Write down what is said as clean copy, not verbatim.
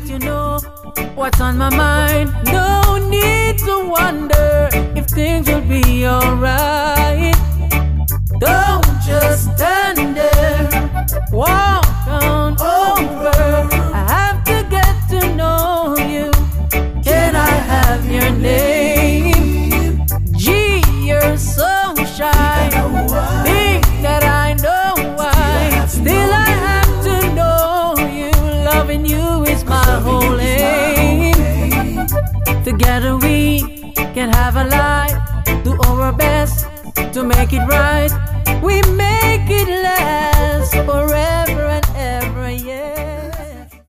you know what's on my mind. No need to wonder if things will be alright. Don't just stand there, walk on over. I have to get to know you. Can I have your name? Gee, you're so shy. Think that I know why. Still I have to know you. Loving you is my whole aim. Together we can have a life. Do our best to make it right. We make it last forever.